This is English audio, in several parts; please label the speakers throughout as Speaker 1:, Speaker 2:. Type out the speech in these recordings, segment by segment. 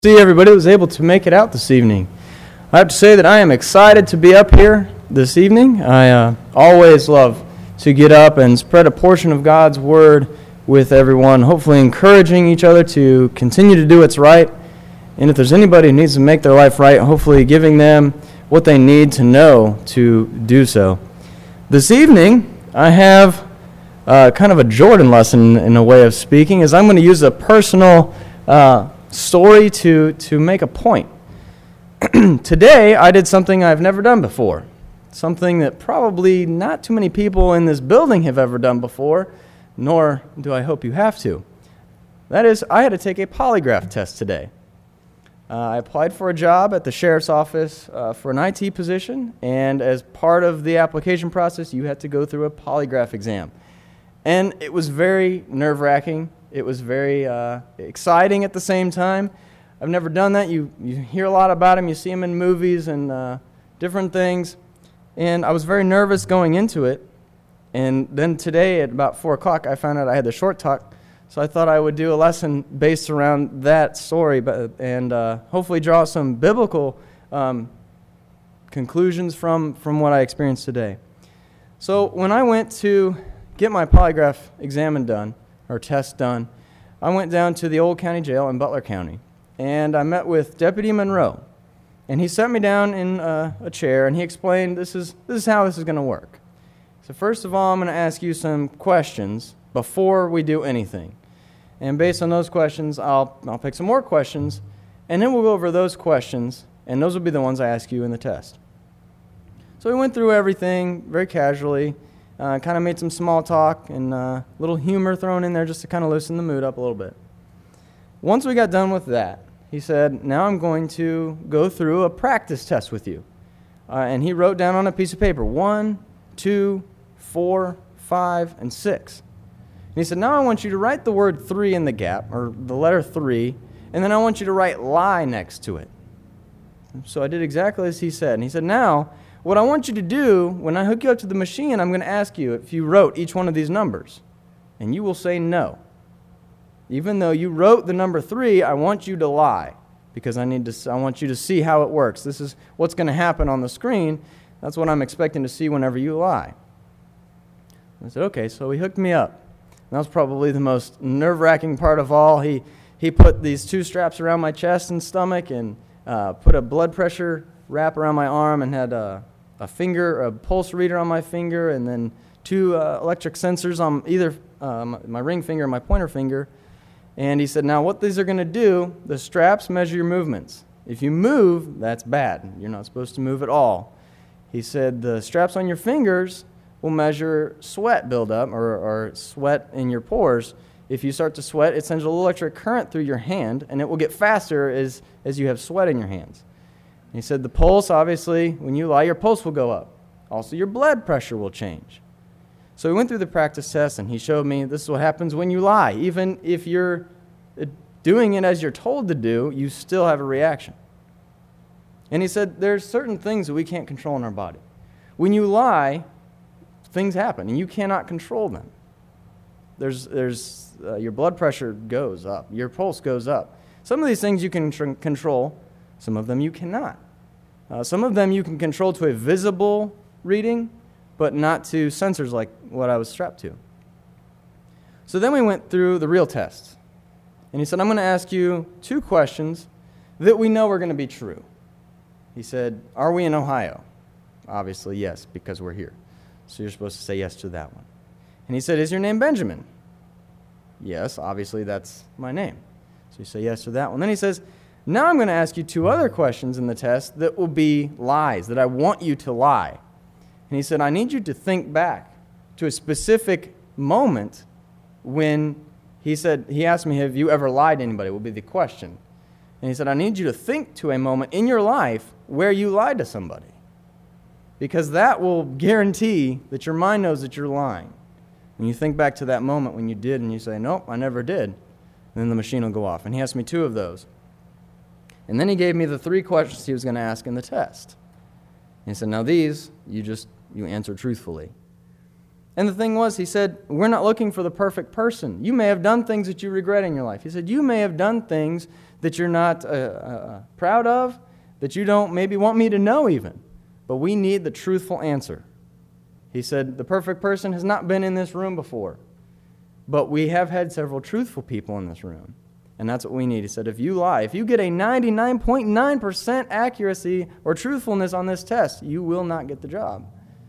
Speaker 1: See everybody that was able to make it out this evening. I have to say that I am excited to be up here this evening. I always love to get up and spread a portion of God's Word with everyone, hopefully encouraging each other to continue to do what's right. And if there's anybody who needs to make their life right, hopefully giving them what they need to know to do so. This evening, I have kind of a Jordan lesson in a way of speaking, as I'm going to use a personal story to make a point. Today, I did something I've never done before. Something that probably not too many people in this building have ever done before, nor do I hope you have to. That is, I had to take a polygraph test today. I applied for a job at the sheriff's office for an IT position, and as part of the application process, you had to go through a polygraph exam. And it was very nerve-wracking. It was very exciting at the same time. I've never done that. You hear a lot about them. You see them in movies and different things. And I was very nervous going into it. And then today at about 4 o'clock, I found out I had the short talk. So I thought I would do a lesson based around that story and hopefully draw some biblical conclusions from what I experienced today. So when I went to get my polygraph exam done, or test done, I went down to the old county jail in Butler County, and I met with Deputy Monroe, and he sat me down in a chair, and he explained, this is how this is going to work. So first of all, I'm going to ask you some questions before we do anything, and based on those questions, I'll pick some more questions, and then we'll go over those questions, and those will be the ones I ask you in the test. So we went through everything very casually. Kind of made some small talk and a little humor thrown in there just to kind of loosen the mood up a little bit. Once we got done with that, he said, now I'm going to go through a practice test with you. And he wrote down on a piece of paper, 1, 2, 4, 5, and 6. And he said, now I want you to write the word 3 in the gap, or the letter 3, and then I want you to write lie next to it. So I did exactly as he said. And he said, now, what I want you to do, when I hook you up to the machine, I'm going to ask you if you wrote each one of these numbers. And you will say no. Even though you wrote the number 3, I want you to lie. Because I want you to see how it works. This is what's going to happen on the screen. That's what I'm expecting to see whenever you lie. I said, okay, so he hooked me up. And that was probably the most nerve-wracking part of all. He put these 2 straps around my chest and stomach and put a blood pressure wrap around my arm and had a pulse reader on my finger, and then 2 electric sensors on either my ring finger and my pointer finger. And he said, now what these are going to do, the straps measure your movements. If you move, that's bad. You're not supposed to move at all. He said the straps on your fingers will measure sweat buildup or sweat in your pores. If you start to sweat, it sends a little electric current through your hand, and it will get faster as you have sweat in your hands. He said the pulse, obviously, when you lie, your pulse will go up. Also, your blood pressure will change. So we went through the practice test, and he showed me this is what happens when you lie. Even if you're doing it as you're told to do, you still have a reaction. And he said there's certain things that we can't control in our body. When you lie, things happen, and you cannot control them. Your blood pressure goes up. Your pulse goes up. Some of these things you can control. Some of them you cannot. Some of them you can control to a visible reading, but not to sensors like what I was strapped to. So then we went through the real test. And he said, I'm going to ask you 2 questions that we know are going to be true. He said, are we in Ohio? Obviously, yes, because we're here. So you're supposed to say yes to that one. And he said, is your name Benjamin? Yes, obviously that's my name. So you say yes to that one. Then he says, now I'm going to ask you 2 other questions in the test that will be lies, that I want you to lie. And he said, I need you to think back to a specific moment when he asked me, have you ever lied to anybody, will be the question. And he said, I need you to think to a moment in your life where you lied to somebody. Because that will guarantee that your mind knows that you're lying. And you think back to that moment when you did and you say, nope, I never did. And then the machine will go off. And he asked me 2 of those. And then he gave me the 3 questions he was going to ask in the test. And he said, now these, you answer truthfully. And the thing was, he said, we're not looking for the perfect person. You may have done things that you regret in your life. He said, you may have done things that you're not proud of, that you don't maybe want me to know even. But we need the truthful answer. He said, the perfect person has not been in this room before. But we have had several truthful people in this room. And that's what we need. He said, if you lie, if you get a 99.9% accuracy or truthfulness on this test, you will not get the job.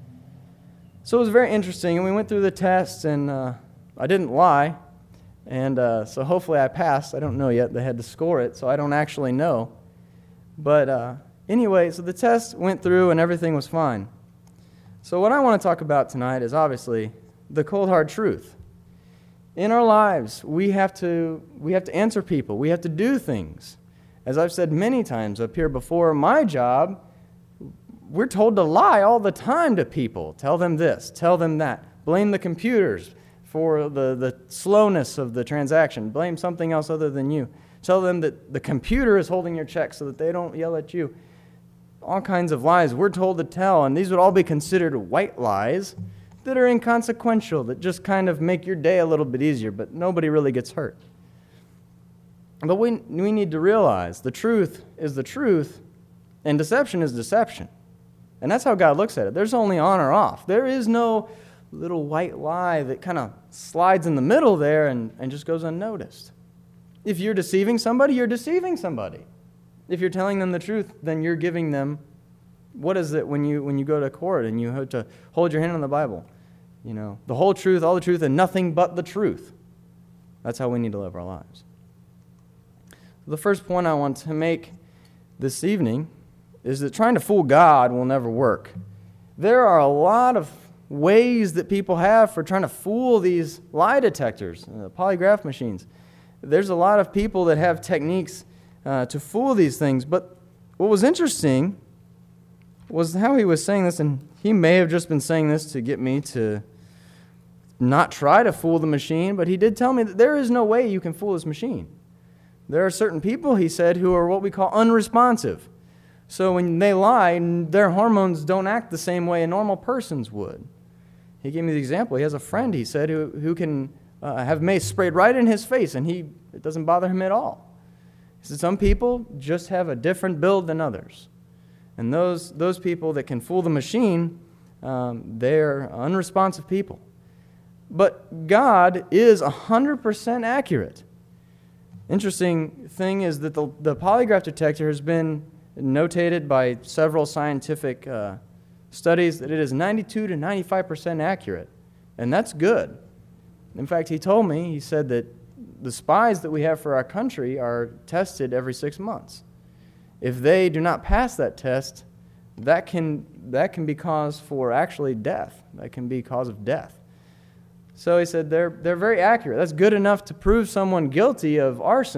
Speaker 1: So it was very interesting, and we went through the test, and I didn't lie, and so hopefully I passed. I don't know yet. They had to score it, so I don't actually know. But anyway, so the test went through, and everything was fine. So what I want to talk about tonight is obviously the cold hard truth. In our lives, we have to answer people. We have to do things. As I've said many times up here before, my job, we're told to lie all the time to people. Tell them this, tell them that. Blame the computers for the slowness of the transaction. Blame something else other than you. Tell them that the computer is holding your check so that they don't yell at you. All kinds of lies we're told to tell, and these would all be considered white lies that are inconsequential, that just kind of make your day a little bit easier, but nobody really gets hurt. But we need to realize the truth is the truth, and deception is deception. And that's how God looks at it. There's only on or off. There is no little white lie that kind of slides in the middle there and just goes unnoticed. If you're deceiving somebody, you're deceiving somebody. If you're telling them the truth, then you're giving them, what is it when you go to court and you have to hold your hand on the Bible? You know, the whole truth, all the truth, and nothing but the truth. That's how we need to live our lives. The first point I want to make this evening is that trying to fool God will never work. There are a lot of ways that people have for trying to fool these lie detectors, polygraph machines. There's a lot of people that have techniques to fool these things. But what was interesting was how he was saying this, and he may have just been saying this to get me to not try to fool the machine, but he did tell me that there is no way you can fool this machine. There are certain people, he said, who are what we call unresponsive. So when they lie, their hormones don't act the same way a normal person's would. He gave me the example. He has a friend, he said, who can have mace sprayed right in his face, and it doesn't bother him at all. He said some people just have a different build than others. And those people that can fool the machine, they're unresponsive people. But God is 100% accurate. Interesting thing is that the polygraph detector has been notated by several scientific studies that it is 92 to 95% accurate. And that's good. In fact, he told me, he said that the spies that we have for our country are tested every 6 months. If they do not pass that test, that can be cause for actually death. That can be cause of death. So he said they're very accurate. That's good enough to prove someone guilty of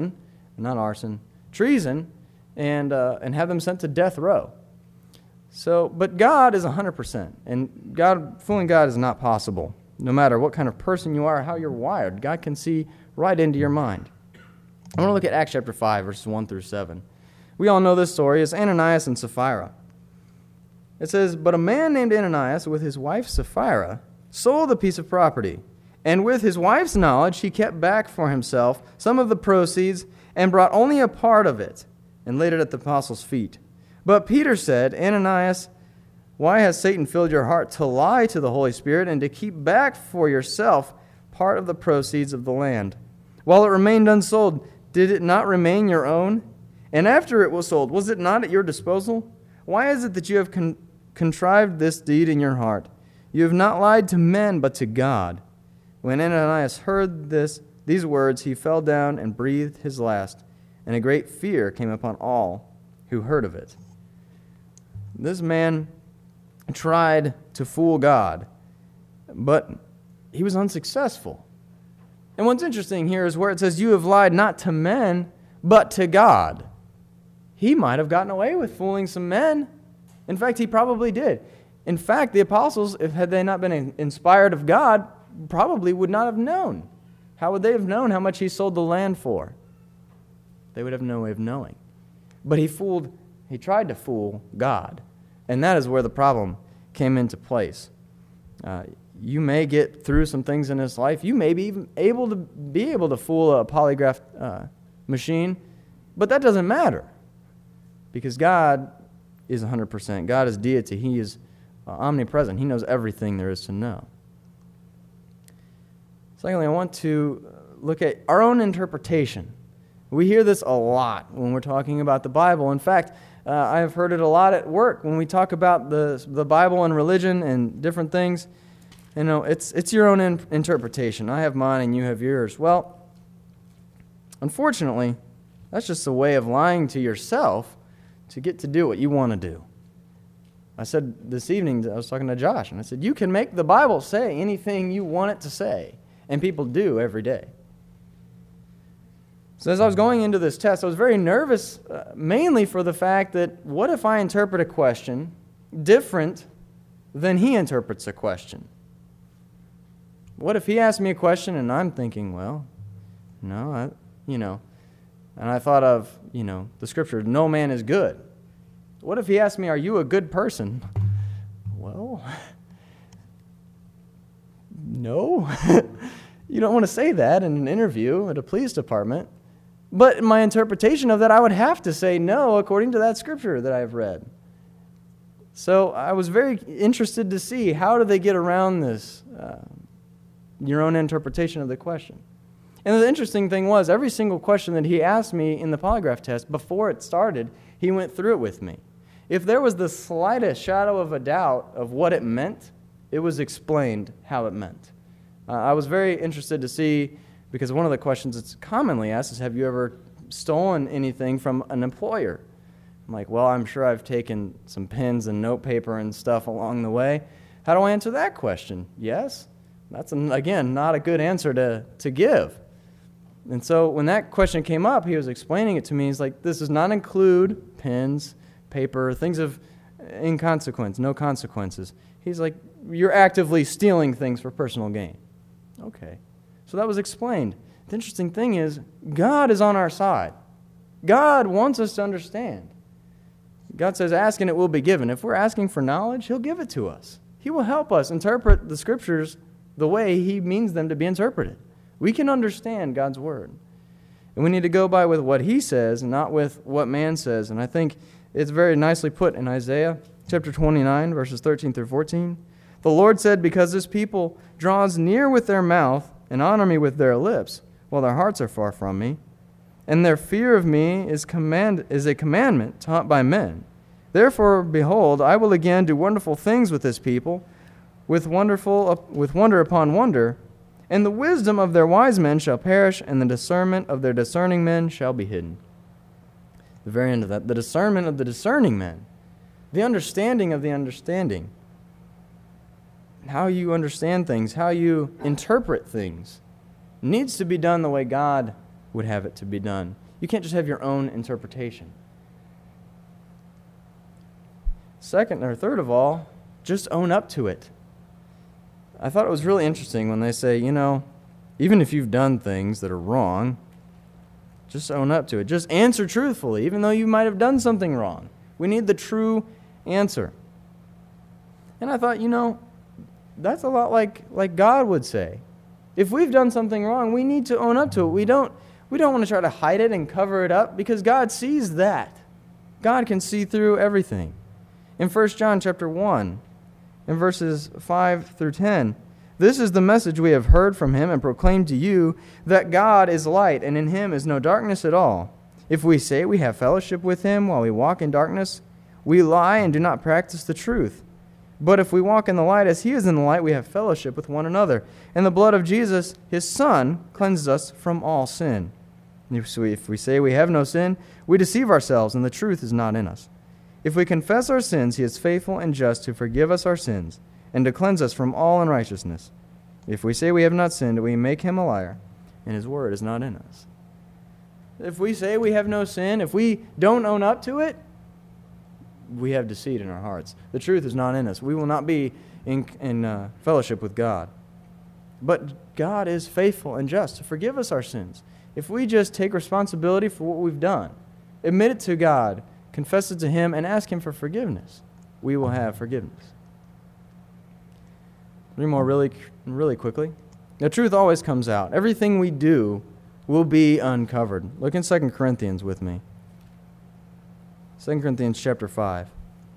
Speaker 1: treason, and have them sent to death row. So, but God is 100%, and fooling God is not possible. No matter what kind of person you are, how you're wired, God can see right into your mind. I want to look at Acts chapter 5, verses 1 through 7. We all know this story. It's Ananias and Sapphira. It says, "But a man named Ananias with his wife Sapphira sold a piece of property, and with his wife's knowledge he kept back for himself some of the proceeds and brought only a part of it and laid it at the apostles' feet. But Peter said, 'Ananias, why has Satan filled your heart to lie to the Holy Spirit and to keep back for yourself part of the proceeds of the land? While it remained unsold, did it not remain your own? And after it was sold, was it not at your disposal? Why is it that you have contrived this deed in your heart? You have not lied to men, but to God.' When Ananias heard these words, he fell down and breathed his last, and a great fear came upon all who heard of it." This man tried to fool God, but he was unsuccessful. And what's interesting here is where it says, "You have lied not to men, but to God." He might have gotten away with fooling some men. In fact, he probably did. In fact, the apostles, had they not been inspired of God, probably would not have known. How would they have known how much he sold the land for? They would have no way of knowing. But he tried to fool God. And that is where the problem came into place. you may get through some things in this life. You may be even able to fool a polygraph machine, but that doesn't matter because God is 100%. God is deity. He is omnipresent. He knows everything there is to know. Secondly, I want to look at our own interpretation. We hear this a lot when we're talking about the Bible. In fact, I have heard it a lot at work when we talk about the Bible and religion and different things. You know, it's your own interpretation. I have mine and you have yours. Well, unfortunately, that's just a way of lying to yourself to get to do what you want to do. I said this evening, I was talking to Josh, and I said, you can make the Bible say anything you want it to say, and people do every day. So as I was going into this test, I was very nervous, mainly for the fact that what if I interpret a question different than he interprets a question? What if he asked me a question and I'm thinking, well, no, and I thought of, the scripture, no man is good. What if he asked me, are you a good person? Well, no. You don't want to say that in an interview at a police department. But in my interpretation of that, I would have to say no according to that scripture that I've read. So I was very interested to see how do they get around this, your own interpretation of the question. And the interesting thing was, every single question that he asked me in the polygraph test, before it started, he went through it with me. If there was the slightest shadow of a doubt of what it meant, it was explained how it meant. I was very interested to see, because one of the questions that's commonly asked is, have you ever stolen anything from an employer? I'm like, well, I'm sure I've taken some pens and notepaper and stuff along the way. How do I answer that question? Yes. That's, again, not a good answer to give. And so when that question came up, he was explaining it to me. He's like, this does not include pens, paper, things of inconsequence, no consequences. He's like, you're actively stealing things for personal gain. Okay. So that was explained. The interesting thing is, God is on our side. God wants us to understand. God says, ask and it will be given. If we're asking for knowledge, He'll give it to us. He will help us interpret the Scriptures the way He means them to be interpreted. We can understand God's Word. And we need to go by with what He says and not with what man says. And I think it's very nicely put in Isaiah chapter 29, verses 13 through 14. The Lord said, because this people draws near with their mouth and honor me with their lips, while their hearts are far from me, and their fear of me is a commandment taught by men. Therefore, behold, I will again do wonderful things with this people, with wonder upon wonder, and the wisdom of their wise men shall perish, and the discernment of their discerning men shall be hidden. The very end of that, the discernment of the discerning men, the understanding of the understanding, how you understand things, how you interpret things, needs to be done the way God would have it to be done. You can't just have your own interpretation. Second or third of all, just own up to it. I thought it was really interesting when they say, even if you've done things that are wrong, just own up to it. Just answer truthfully, even though you might have done something wrong. We need the true answer. And I thought, that's a lot like God would say. If we've done something wrong, we need to own up to it. We don't want to try to hide it and cover it up because God sees that. God can see through everything. In 1 John chapter 1, in verses 5 through 10, this is the message we have heard from Him and proclaimed to you, that God is light, and in Him is no darkness at all. If we say we have fellowship with Him while we walk in darkness, we lie and do not practice the truth. But if we walk in the light as He is in the light, we have fellowship with one another. And the blood of Jesus, His Son, cleanses us from all sin. If we say we have no sin, we deceive ourselves, and the truth is not in us. If we confess our sins, He is faithful and just to forgive us our sins and to cleanse us from all unrighteousness. If we say we have not sinned, we make Him a liar, and His word is not in us. If we say we have no sin, if we don't own up to it, we have deceit in our hearts. The truth is not in us. We will not be in fellowship with God. But God is faithful and just to forgive us our sins. If we just take responsibility for what we've done, admit it to God, confess it to Him, and ask Him for forgiveness, we will have forgiveness. Three more really quickly. The truth always comes out. Everything we do will be uncovered. Look in 2 Corinthians with me. 2 Corinthians chapter 5.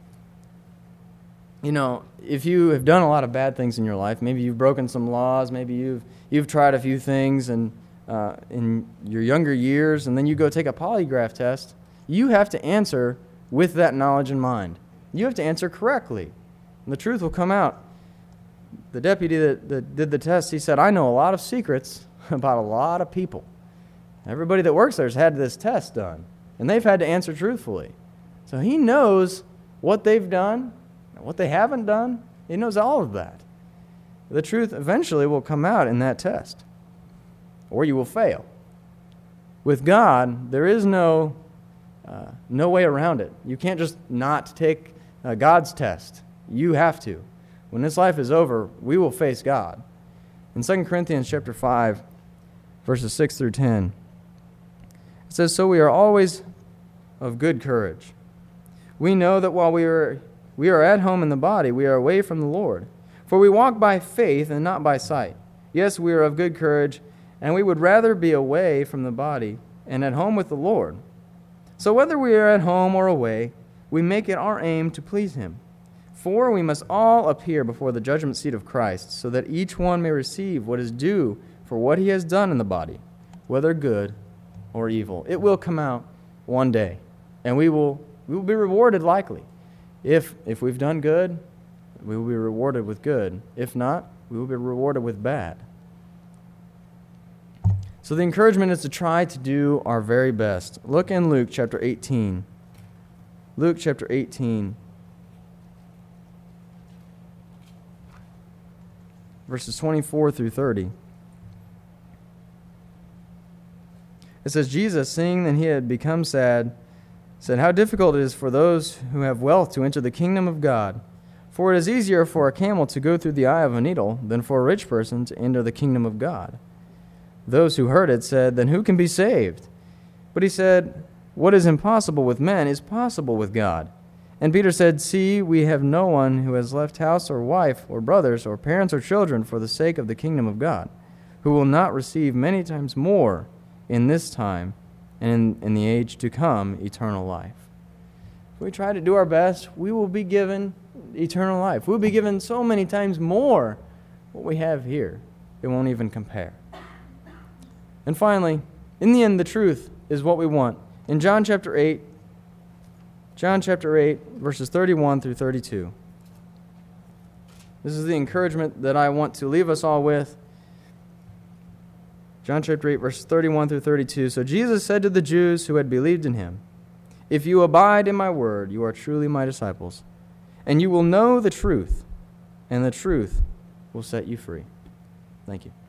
Speaker 1: You know, if you have done a lot of bad things in your life, maybe you've broken some laws, maybe you've tried a few things in your younger years, and then you go take a polygraph test, you have to answer with that knowledge in mind. You have to answer correctly, and the truth will come out. The deputy that did the test, he said, I know a lot of secrets about a lot of people. Everybody that works there has had this test done, and they've had to answer truthfully. So he knows what they've done, and what they haven't done. He knows all of that. The truth eventually will come out in that test, or you will fail. With God, there is no way around it. You can't just not take God's test. You have to. When this life is over, we will face God. In 2 Corinthians chapter 5, verses 6 through 10, it says, So we are always of good courage. We know that while we are at home in the body, we are away from the Lord. For we walk by faith and not by sight. Yes, we are of good courage, and we would rather be away from the body and at home with the Lord. So whether we are at home or away, we make it our aim to please Him. For we must all appear before the judgment seat of Christ, so that each one may receive what is due for what he has done in the body, whether good or evil. It will come out one day, and we will be rewarded likely. If we've done good, we will be rewarded with good. If not, we will be rewarded with bad. So the encouragement is to try to do our very best. Look in Luke chapter 18. Luke chapter 18. Verses 24 through 30. It says, Jesus, seeing that he had become sad, said, How difficult it is for those who have wealth to enter the kingdom of God. For it is easier for a camel to go through the eye of a needle than for a rich person to enter the kingdom of God. Those who heard it said, Then who can be saved? But he said, What is impossible with men is possible with God. And Peter said, See, we have no one who has left house or wife or brothers or parents or children for the sake of the kingdom of God, who will not receive many times more in this time and in the age to come eternal life. If we try to do our best, we will be given eternal life. We'll be given so many times more what we have here. It won't even compare. And finally, in the end, the truth is what we want. In John chapter 8, verses 31 through 32. This is the encouragement that I want to leave us all with. John chapter 8, verses 31 through 32. So Jesus said to the Jews who had believed in him, If you abide in my word, you are truly my disciples, and you will know the truth, and the truth will set you free. Thank you.